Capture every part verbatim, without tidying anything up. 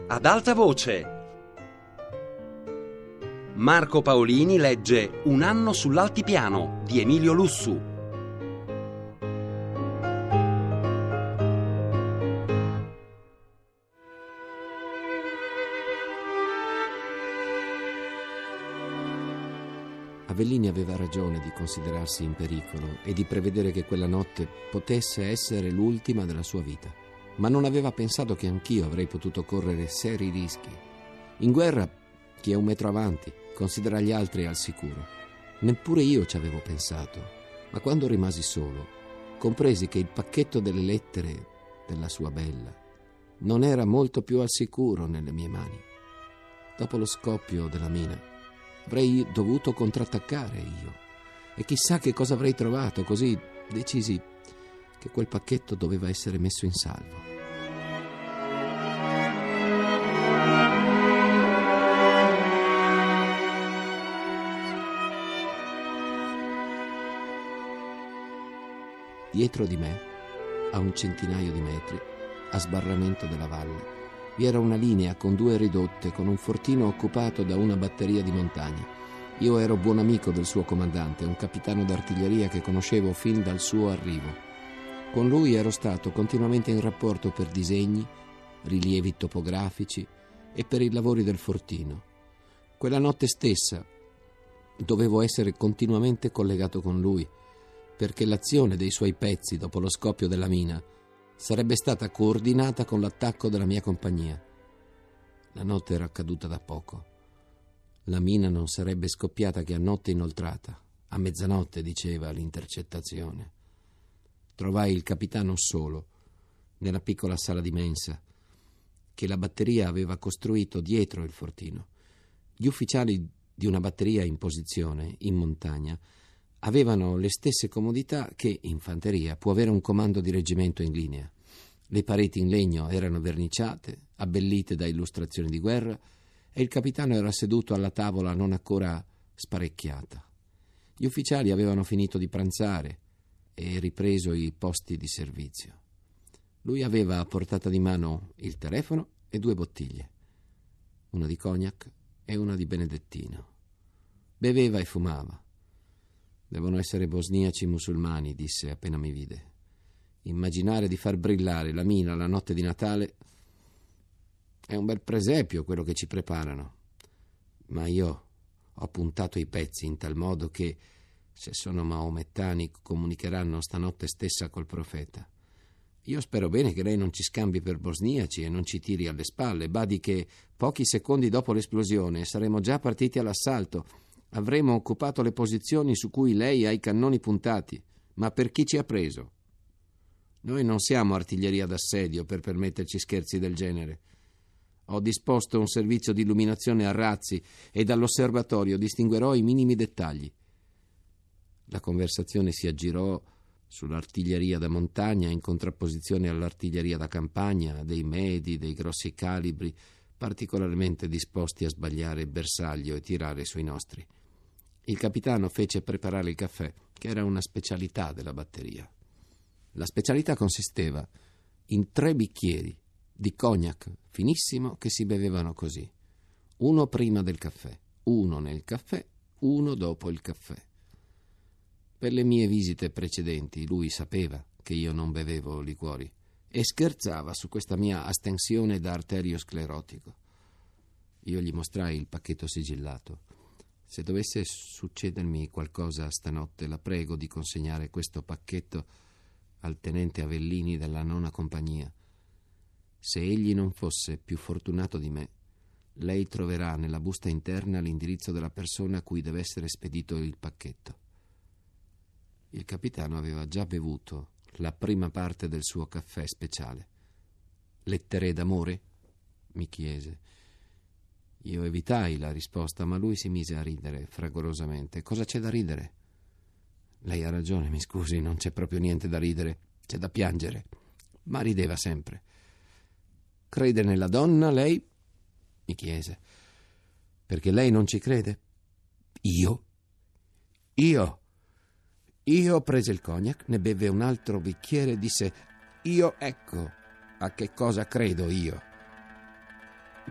ad alta voce. Marco Paolini legge Un anno sull'altipiano di Emilio Lussu. Avellini aveva ragione di considerarsi in pericolo e di prevedere che quella notte potesse essere l'ultima della sua vita. Ma non aveva pensato che anch'io avrei potuto correre seri rischi. In guerra, chi è un metro avanti considera gli altri al sicuro. Neppure io ci avevo pensato, ma quando rimasi solo, compresi che il pacchetto delle lettere della sua bella non era molto più al sicuro nelle mie mani. Dopo lo scoppio della mina, avrei dovuto contrattaccare io, e chissà che cosa avrei trovato, così decisi che quel pacchetto doveva essere messo in salvo. Dietro di me, a un centinaio di metri, a sbarramento della valle, vi era una linea con due ridotte, con un fortino occupato da una batteria di montagna. Io ero buon amico del suo comandante, un capitano d'artiglieria che conoscevo fin dal suo arrivo. Con lui ero stato continuamente in rapporto per disegni, rilievi topografici e per i lavori del fortino. Quella notte stessa dovevo essere continuamente collegato con lui, perché l'azione dei suoi pezzi dopo lo scoppio della mina sarebbe stata coordinata con l'attacco della mia compagnia. La notte era accaduta da poco. La mina non sarebbe scoppiata che a notte inoltrata. A mezzanotte, diceva l'intercettazione. Trovai il capitano solo, nella piccola sala di mensa, che la batteria aveva costruito dietro il fortino. Gli ufficiali di una batteria in posizione, in montagna, avevano le stesse comodità che in fanteria può avere un comando di reggimento in linea. Le pareti in legno erano verniciate, abbellite da illustrazioni di guerra, e il capitano era seduto alla tavola non ancora sparecchiata. Gli ufficiali avevano finito di pranzare e ripreso i posti di servizio. Lui aveva a portata di mano il telefono e due bottiglie, una di cognac e una di benedettino. Beveva e fumava. Devono essere bosniaci musulmani, disse appena mi vide. Immaginare di far brillare la mina la notte di Natale è un bel presepio quello che ci preparano. Ma io ho puntato i pezzi in tal modo che, se sono maomettani, comunicheranno stanotte stessa col profeta. Io spero bene che lei non ci scambi per bosniaci e non ci tiri alle spalle. Badi che pochi secondi dopo l'esplosione saremo già partiti all'assalto. Avremo occupato le posizioni su cui lei ha i cannoni puntati. Ma per chi ci ha preso? Noi non siamo artiglieria d'assedio per permetterci scherzi del genere. Ho disposto un servizio di illuminazione a razzi e dall'osservatorio distinguerò i minimi dettagli. La conversazione si aggirò sull'artiglieria da montagna in contrapposizione all'artiglieria da campagna, dei medi, dei grossi calibri, particolarmente disposti a sbagliare il bersaglio e tirare sui nostri. Il capitano fece preparare il caffè, che era una specialità della batteria. La specialità consisteva in tre bicchieri di cognac finissimo che si bevevano così, uno prima del caffè, uno nel caffè, uno dopo il caffè. Per le mie visite precedenti lui sapeva che io non bevevo liquori e scherzava su questa mia astensione da arteriosclerotico. Io gli mostrai il pacchetto sigillato. Se dovesse succedermi qualcosa stanotte, la prego di consegnare questo pacchetto al tenente Avellini della nona compagnia. Se egli non fosse più fortunato di me, lei troverà nella busta interna l'indirizzo della persona a cui deve essere spedito il pacchetto. Il capitano aveva già bevuto la prima parte del suo caffè speciale. Lettere d'amore? Mi chiese. Io evitai la risposta, ma lui si mise a ridere fragorosamente. Cosa c'è da ridere? Lei ha ragione, mi scusi, non c'è proprio niente da ridere, c'è da piangere. Ma rideva sempre. Crede nella donna, lei? Mi chiese. Perché lei non ci crede? Io? Io? Io prese il cognac, ne beve un altro bicchiere e disse: io ecco a che cosa credo io.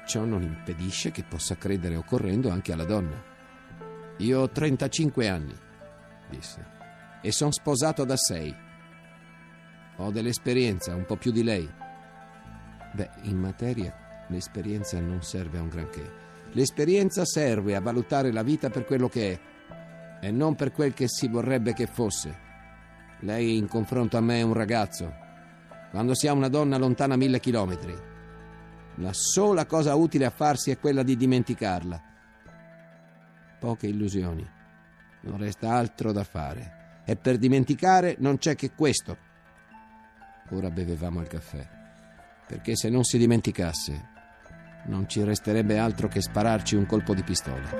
ciò non impedisce che possa credere occorrendo anche alla donna. Io ho trentacinque anni, disse, e sono sposato da sei. Ho dell'esperienza, un po' più di lei. Beh, in materia l'esperienza non serve a un granché. L'esperienza serve a valutare la vita per quello che è e non per quel che si vorrebbe che fosse. Lei in confronto a me è un ragazzo, quando si ha una donna lontana mille chilometri. La sola cosa utile a farsi è quella di dimenticarla. Poche illusioni, non resta altro da fare, e per dimenticare non c'è che questo. Ora bevevamo il caffè, perché se non si dimenticasse non ci resterebbe altro che spararci un colpo di pistola.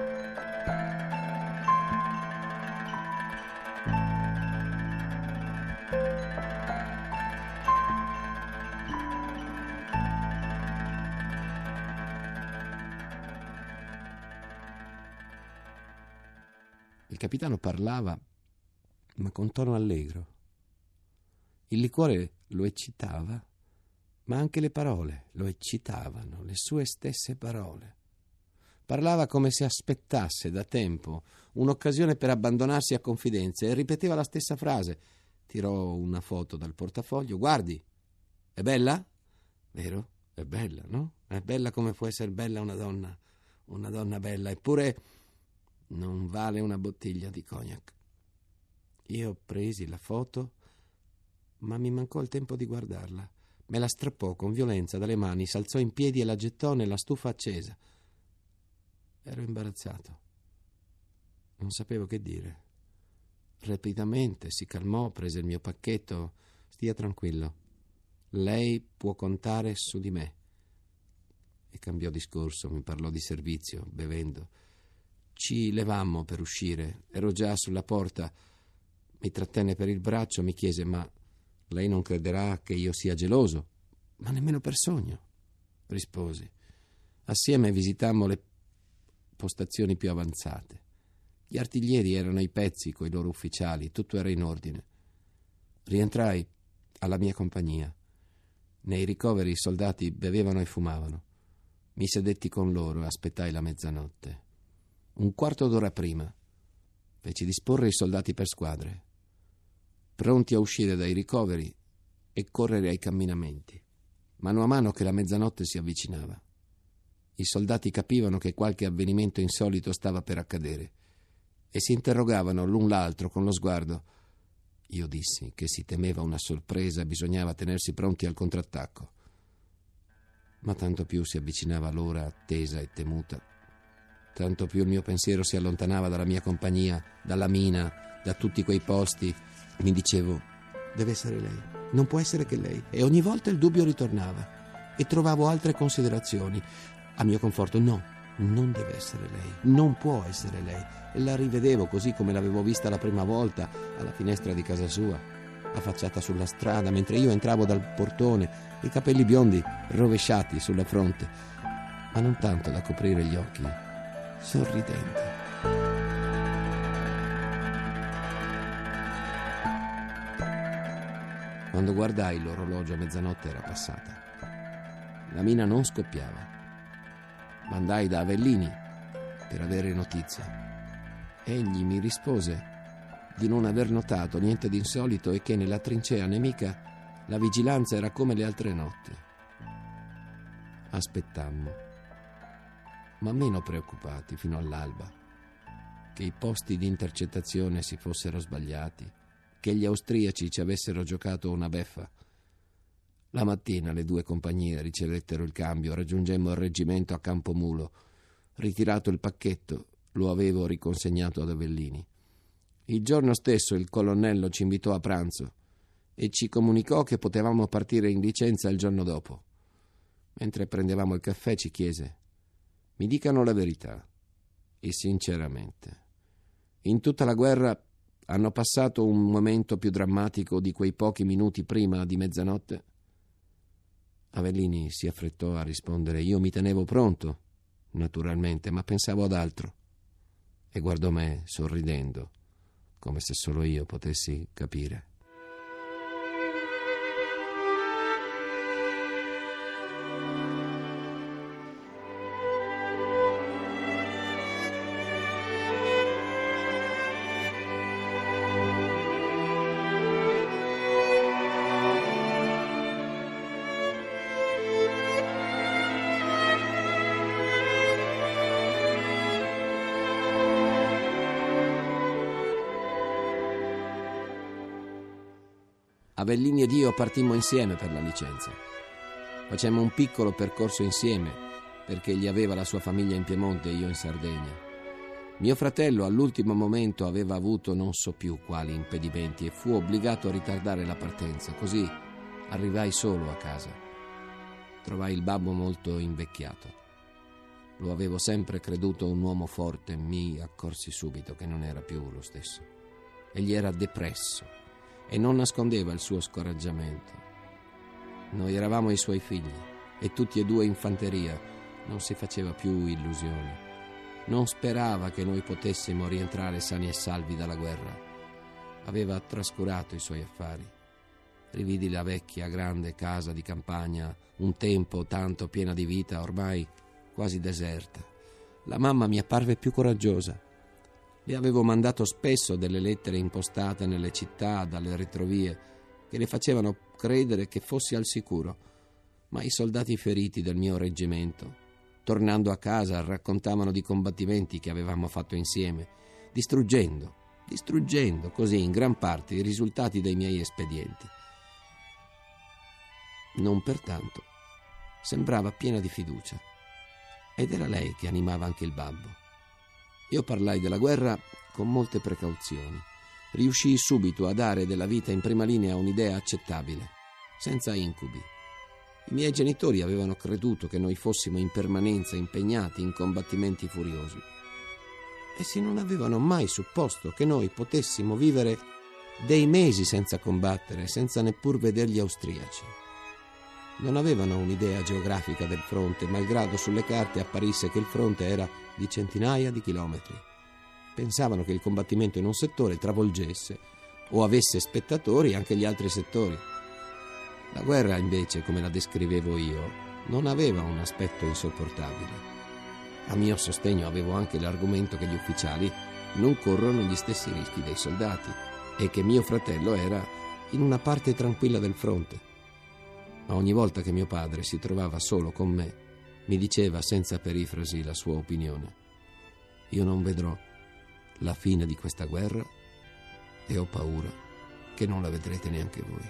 Il capitano parlava, ma con tono allegro. Il liquore lo eccitava, ma anche le parole lo eccitavano, le sue stesse parole. Parlava come se aspettasse da tempo un'occasione per abbandonarsi a confidenze e ripeteva la stessa frase. Tirò una foto dal portafoglio. Guardi, è bella? Vero? È bella, no? È bella come può essere bella una donna, una donna bella, eppure non vale una bottiglia di cognac. Io presi la foto, ma mi mancò il tempo di guardarla. Me la strappò con violenza dalle mani, s'alzò in piedi e la gettò nella stufa accesa. Ero imbarazzato. Non sapevo che dire. Rapidamente si calmò, prese il mio pacchetto. Stia tranquillo. Lei può contare su di me. E cambiò discorso, mi parlò di servizio, bevendo. Ci levammo per uscire. Ero già sulla porta. Mi trattenne per il braccio, mi chiese: ma lei non crederà che io sia geloso? Ma nemmeno per sogno, risposi. Assieme visitammo le postazioni più avanzate. Gli artiglieri erano ai pezzi coi loro ufficiali, tutto era in ordine. Rientrai alla mia compagnia. Nei ricoveri i soldati bevevano e fumavano. Mi sedetti con loro e aspettai la mezzanotte. Un quarto d'ora prima feci disporre i soldati per squadre, pronti a uscire dai ricoveri e correre ai camminamenti, mano a mano che la mezzanotte si avvicinava. I soldati capivano che qualche avvenimento insolito stava per accadere e si interrogavano l'un l'altro con lo sguardo. Io dissi che si temeva una sorpresa e bisognava tenersi pronti al contrattacco. Ma tanto più si avvicinava l'ora attesa e temuta, tanto più il mio pensiero si allontanava dalla mia compagnia, dalla mina, da tutti quei posti. Mi dicevo: deve essere lei, non può essere che lei. E ogni volta il dubbio ritornava e trovavo altre considerazioni. A mio conforto: no, non deve essere lei, non può essere lei. E la rivedevo così come l'avevo vista la prima volta, alla finestra di casa sua, affacciata sulla strada, mentre io entravo dal portone, i capelli biondi rovesciati sulla fronte, ma non tanto da coprire gli occhi, sorridente. Quando guardai l'orologio a mezzanotte era passata. La mina non scoppiava. Mandai da Avellini per avere notizie. Egli mi rispose di non aver notato niente di insolito e che nella trincea nemica la vigilanza era come le altre notti. Aspettammo, ma meno preoccupati fino all'alba, che i posti di intercettazione si fossero sbagliati, che gli austriaci ci avessero giocato una beffa. La mattina le due compagnie ricevettero il cambio, raggiungemmo il reggimento a Campomulo. Ritirato il pacchetto, lo avevo riconsegnato ad Avellini. Il giorno stesso il colonnello ci invitò a pranzo e ci comunicò che potevamo partire in licenza il giorno dopo. Mentre prendevamo il caffè ci chiese: mi dicano la verità e sinceramente, in tutta la guerra hanno passato un momento più drammatico di quei pochi minuti prima di mezzanotte? Avellini si affrettò a rispondere: io mi tenevo pronto, naturalmente, ma pensavo ad altro. E guardò me sorridendo, come se solo io potessi capire. Avellini ed io partimmo insieme per la licenza. Facemmo un piccolo percorso insieme, perché egli aveva la sua famiglia in Piemonte e io in Sardegna. Mio fratello all'ultimo momento aveva avuto non so più quali impedimenti e fu obbligato a ritardare la partenza, così arrivai solo a casa. Trovai il babbo molto invecchiato. Lo avevo sempre creduto un uomo forte, mi accorsi subito che non era più lo stesso. Egli era depresso e non nascondeva il suo scoraggiamento. Noi eravamo i suoi figli e tutti e due in fanteria, non si faceva più illusioni. Non sperava che noi potessimo rientrare sani e salvi dalla guerra. Aveva trascurato i suoi affari. Rividi la vecchia grande casa di campagna, un tempo tanto piena di vita, ormai quasi deserta. La mamma mi apparve più coraggiosa. Le avevo mandato spesso delle lettere impostate nelle città, dalle retrovie, che le facevano credere che fossi al sicuro. Ma i soldati feriti del mio reggimento, tornando a casa, raccontavano di combattimenti che avevamo fatto insieme, distruggendo, distruggendo così in gran parte i risultati dei miei espedienti. Non pertanto, sembrava piena di fiducia, ed era lei che animava anche il babbo. Io parlai della guerra con molte precauzioni. Riuscii subito a dare della vita in prima linea un'idea accettabile, senza incubi. I miei genitori avevano creduto che noi fossimo in permanenza impegnati in combattimenti furiosi. Essi non avevano mai supposto che noi potessimo vivere dei mesi senza combattere, senza neppur vedere gli austriaci. Non avevano un'idea geografica del fronte, malgrado sulle carte apparisse che il fronte era di centinaia di chilometri. Pensavano che il combattimento in un settore travolgesse o avesse spettatori anche gli altri settori. La guerra, invece, come la descrivevo io, non aveva un aspetto insopportabile. A mio sostegno avevo anche l'argomento che gli ufficiali non corrono gli stessi rischi dei soldati e che mio fratello era in una parte tranquilla del fronte. Ma ogni volta che mio padre si trovava solo con me, mi diceva senza perifrasi la sua opinione: io non vedrò la fine di questa guerra e ho paura che non la vedrete neanche voi.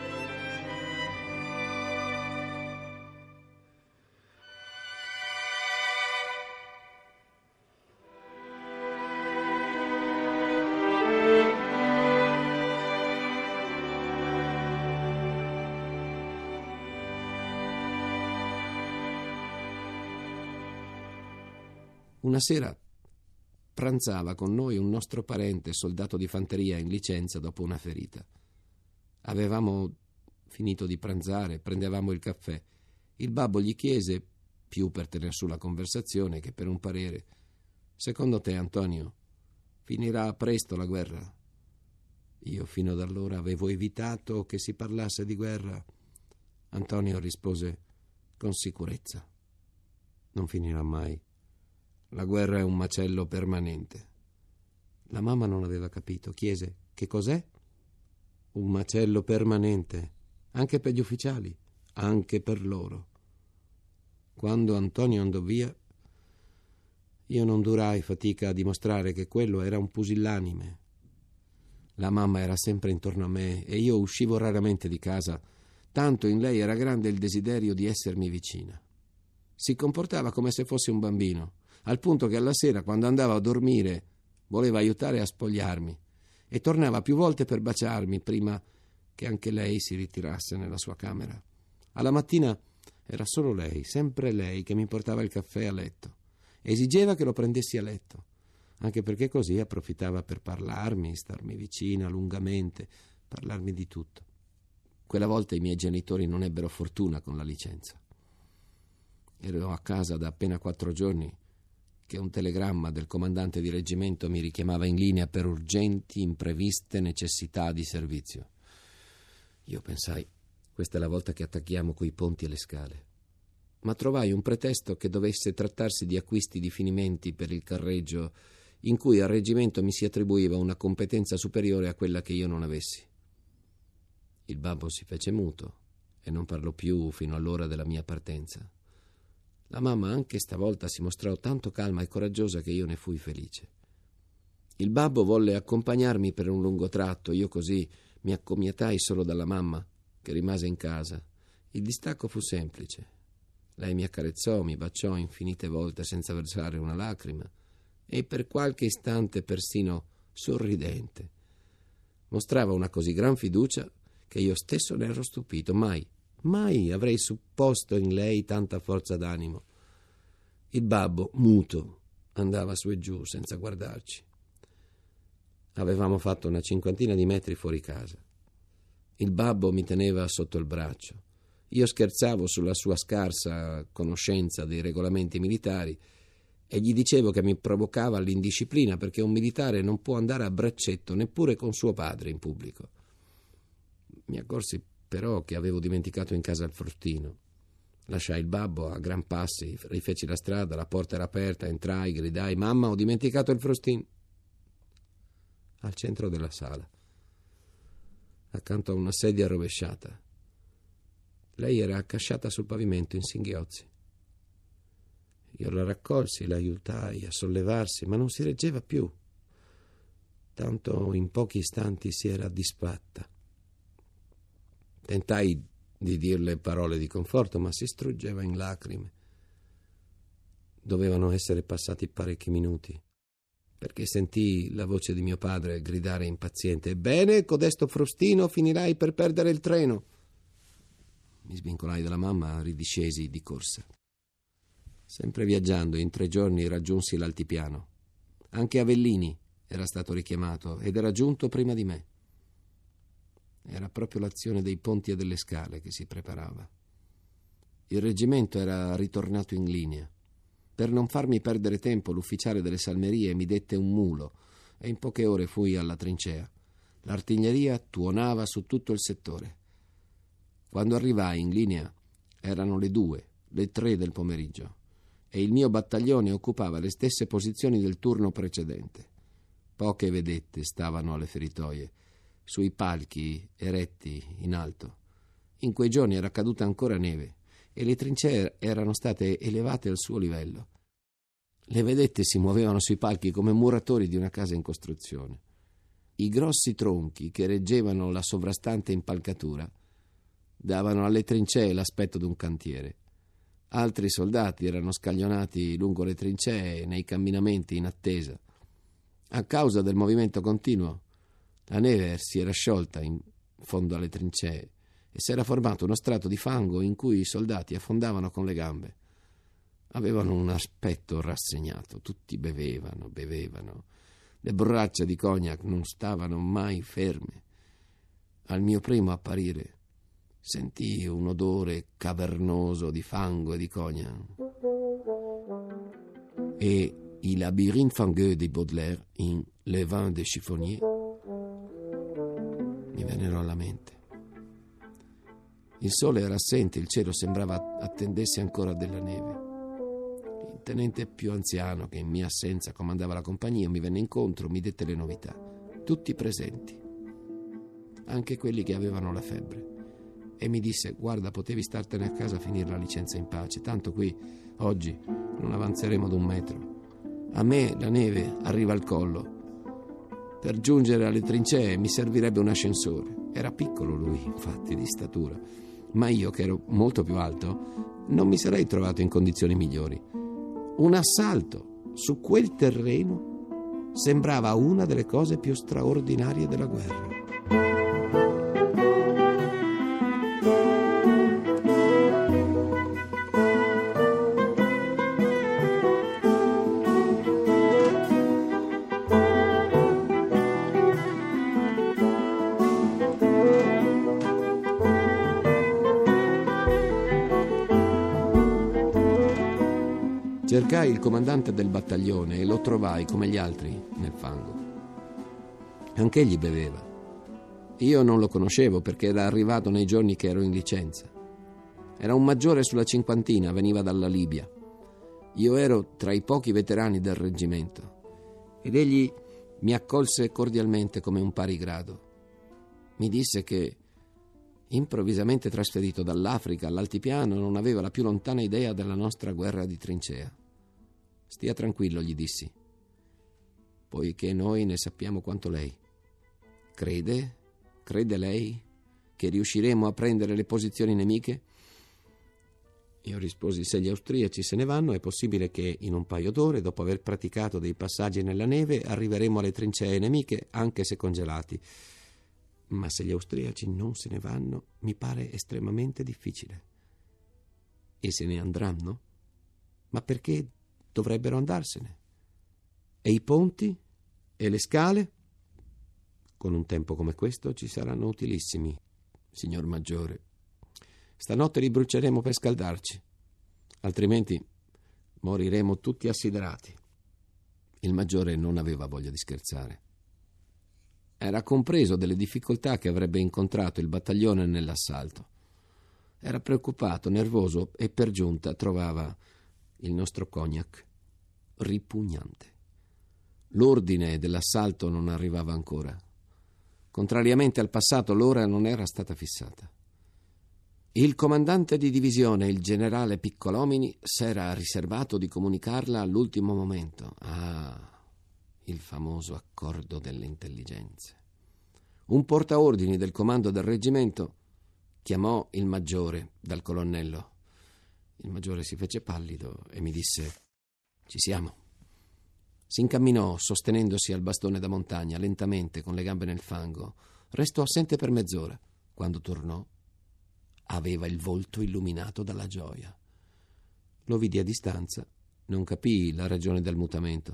Una sera pranzava con noi un nostro parente, soldato di fanteria in licenza dopo una ferita. Avevamo finito di pranzare, prendevamo il caffè. Il babbo gli chiese, più per tener su la conversazione che per un parere: secondo te, Antonio, finirà presto la guerra? Io fino ad allora avevo evitato che si parlasse di guerra. Antonio rispose con sicurezza: non finirà mai. La guerra è un macello permanente. La mamma non aveva capito. Chiese: che cos'è? Un macello permanente, anche per gli ufficiali, anche per loro. Quando Antonio andò via, io non durai fatica a dimostrare che quello era un pusillanime. La mamma era sempre intorno a me e io uscivo raramente di casa, tanto in lei era grande il desiderio di essermi vicina. Si comportava come se fosse un bambino, al punto che alla sera, quando andavo a dormire, voleva aiutare a spogliarmi e tornava più volte per baciarmi prima che anche lei si ritirasse nella sua camera. Alla mattina era solo lei, sempre lei, che mi portava il caffè a letto. Esigeva che lo prendessi a letto, anche perché così approfittava per parlarmi, starmi vicina lungamente, parlarmi di tutto. Quella volta i miei genitori non ebbero fortuna con la licenza. Ero a casa da appena quattro giorni che un telegramma del comandante di reggimento mi richiamava in linea per urgenti, impreviste necessità di servizio. Io pensai: questa è la volta che attacchiamo coi ponti e le scale. Ma trovai un pretesto che dovesse trattarsi di acquisti di finimenti per il carreggio, in cui al reggimento mi si attribuiva una competenza superiore a quella che io non avessi. Il babbo si fece muto e non parlò più fino all'ora della mia partenza. La mamma anche stavolta si mostrò tanto calma e coraggiosa che io ne fui felice. Il babbo volle accompagnarmi per un lungo tratto, io così Mi accomiatai solo dalla mamma, che rimase in casa. Il distacco fu semplice. Lei mi accarezzò, mi baciò infinite volte senza versare una lacrima e per qualche istante persino sorridente. Mostrava una così gran fiducia che io stesso ne ero stupito. Mai, mai avrei supposto in lei tanta forza d'animo. Il babbo, muto, andava su e giù senza guardarci. Avevamo fatto una cinquantina di metri fuori casa. Il babbo mi teneva sotto il braccio. Io scherzavo sulla sua scarsa conoscenza dei regolamenti militari e gli dicevo che mi provocava l'indisciplina perché un militare non può andare a braccetto neppure con suo padre in pubblico. Mi accorsi però che avevo dimenticato in casa il frustino. Lasciai il babbo a gran passi, rifeci la strada, la porta era aperta, entrai, gridai: «Mamma, ho dimenticato il frustino!» Al centro della sala, accanto a una sedia rovesciata, lei era accasciata sul pavimento in singhiozzi. Io la raccolsi, la aiutai a sollevarsi, ma non si reggeva più. Tanto in pochi istanti si era disfatta. Tentai di dirle parole di conforto, ma si struggeva in lacrime. Dovevano essere passati parecchi minuti, perché sentii la voce di mio padre gridare impaziente: «Ebbene, codesto frustino finirai per perdere il treno!» Mi svincolai dalla mamma, ridiscesi di corsa. Sempre viaggiando, in tre giorni raggiunsi l'altipiano. Anche Avellini era stato richiamato ed era giunto prima di me. Era proprio l'azione dei ponti e delle scale che si preparava. Il reggimento era ritornato in linea. Per non farmi perdere tempo, l'ufficiale delle salmerie mi dette un mulo e in poche ore fui alla trincea. L'artiglieria tuonava su tutto il settore. Quando arrivai in linea erano le due, le tre del pomeriggio e il mio battaglione occupava le stesse posizioni del turno precedente. Poche vedette stavano alle feritoie, sui palchi eretti in alto. In quei giorni era caduta ancora neve e le trincee erano state elevate al suo livello. Le vedette si muovevano sui palchi come muratori di una casa in costruzione. I grossi tronchi che reggevano la sovrastante impalcatura davano alle trincee l'aspetto di un cantiere. Altri soldati erano scaglionati lungo le trincee nei camminamenti in attesa. A causa del movimento continuo, la neve si era sciolta in fondo alle trincee e si era formato uno strato di fango in cui i soldati affondavano con le gambe. Avevano un aspetto rassegnato, tutti bevevano, bevevano. Le borracce di cognac non stavano mai ferme. Al mio primo apparire sentii un odore cavernoso di fango e di cognac. E i labyrinthes fangueux di Baudelaire in Le vin des chiffonniers mi vennero alla mente. Il sole era assente, il cielo sembrava attendesse ancora della neve. Il tenente più anziano, che in mia assenza comandava la compagnia, mi venne incontro, mi dette le novità. Tutti presenti, anche quelli che avevano la febbre, e mi disse: «Guarda, potevi startene a casa a finire la licenza in pace, tanto qui oggi non avanzeremo d'un metro. A me la neve arriva al collo. Per giungere alle trincee mi servirebbe un ascensore». Era piccolo lui, infatti, di statura, ma io, che ero molto più alto, non mi sarei trovato in condizioni migliori. Un assalto su quel terreno sembrava una delle cose più straordinarie della guerra. Cercai il comandante del battaglione e lo trovai come gli altri nel fango. Anch'egli beveva. Io non lo conoscevo perché era arrivato nei giorni che ero in licenza. Era un maggiore sulla cinquantina, veniva dalla Libia. Io ero tra i pochi veterani del reggimento ed egli mi accolse cordialmente come un pari grado. Mi disse che, improvvisamente trasferito dall'Africa all'altipiano, non aveva la più lontana idea della nostra guerra di trincea. «Stia tranquillo», gli dissi, «poiché noi ne sappiamo quanto lei. Crede Crede lei che riusciremo a prendere le posizioni nemiche? Io risposi: se gli austriaci se ne vanno, è possibile che in un paio d'ore, dopo aver praticato dei passaggi nella neve, arriveremo alle trincee nemiche, anche se congelati. Ma se gli austriaci non se ne vanno, mi pare estremamente difficile. E se ne andranno? Ma perché dovrebbero andarsene? E i ponti? E le scale? Con un tempo come questo ci saranno utilissimi, signor Maggiore. Stanotte li bruceremo per scaldarci, altrimenti moriremo tutti assiderati. Il Maggiore non aveva voglia di scherzare. Era compreso delle difficoltà che avrebbe incontrato il battaglione nell'assalto. Era preoccupato, nervoso e per giunta trovava il nostro cognac ripugnante. L'ordine dell'assalto non arrivava ancora. Contrariamente al passato, l'ora non era stata fissata. Il comandante di divisione, il generale Piccolomini, s'era riservato di comunicarla all'ultimo momento. Ah, il famoso accordo delle intelligenze. Un portaordini del comando del reggimento chiamò il maggiore dal colonnello. Il maggiore si fece pallido e mi disse: ci siamo. Si incamminò sostenendosi al bastone da montagna, lentamente, con le gambe nel fango. Restò assente per mezz'ora. Quando tornò, aveva il volto illuminato dalla gioia. Lo vidi a distanza, non capii la ragione del mutamento.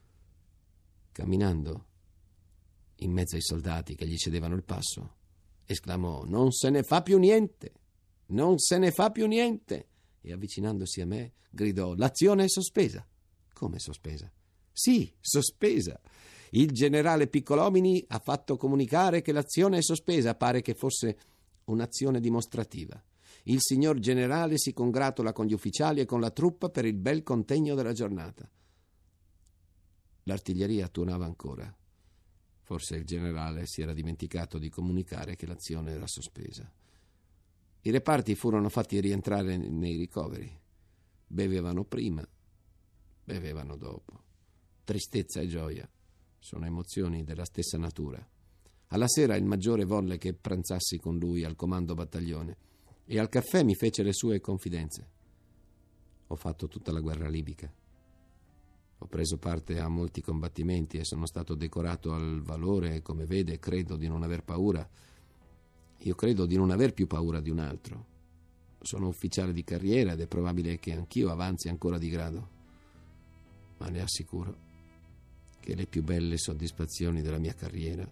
Camminando, in mezzo ai soldati che gli cedevano il passo, esclamò: non se ne fa più niente, non se ne fa più niente. E avvicinandosi a me, gridò: l'azione è sospesa. Come sospesa? Sì, sospesa. Il generale Piccolomini ha fatto comunicare che l'azione è sospesa. Pare che fosse un'azione dimostrativa. Il signor generale si congratula con gli ufficiali e con la truppa per il bel contegno della giornata. L'artiglieria tuonava ancora. Forse il generale si era dimenticato di comunicare che l'azione era sospesa. I reparti furono fatti rientrare nei ricoveri. Bevevano prima, bevevano dopo. Tristezza e gioia sono emozioni della stessa natura. Alla sera il maggiore volle che pranzassi con lui al comando battaglione e al caffè mi fece le sue confidenze. Ho fatto tutta la guerra libica. Ho preso parte a molti combattimenti e sono stato decorato al valore e, come vede, credo di non aver paura. Io credo di non aver più paura di un altro. Sono ufficiale di carriera ed è probabile che anch'io avanzi ancora di grado. Ma le assicuro che le più belle soddisfazioni della mia carriera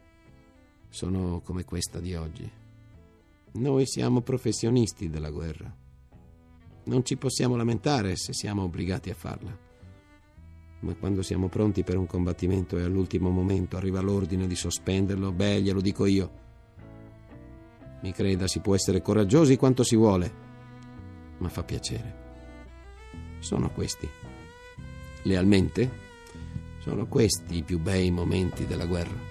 sono come questa di oggi. Noi siamo professionisti della guerra. Non ci possiamo lamentare se siamo obbligati a farla. Ma quando siamo pronti per un combattimento e all'ultimo momento arriva l'ordine di sospenderlo, beh, glielo dico io. Mi creda, si può essere coraggiosi quanto si vuole, ma fa piacere. Sono questi. Lealmente, sono questi i più bei momenti della guerra.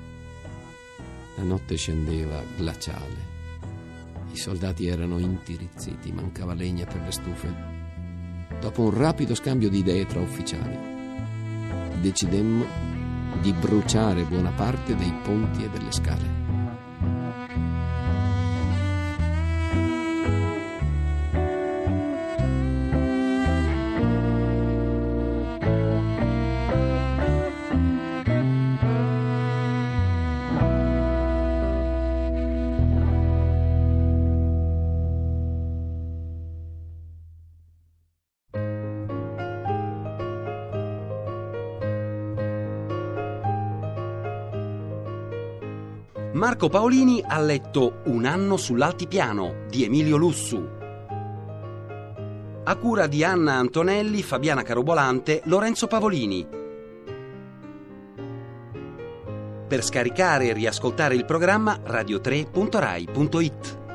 La notte scendeva glaciale. I soldati erano intirizziti, mancava legna per le stufe. Dopo un rapido scambio di idee tra ufficiali, decidemmo di bruciare buona parte dei ponti e delle scale. Marco Paolini ha letto Un anno sull'altipiano di Emilio Lussu. A cura di Anna Antonelli, Fabiana Carobolante, Lorenzo Pavolini. Per scaricare e riascoltare il programma radio tre punto rai punto it.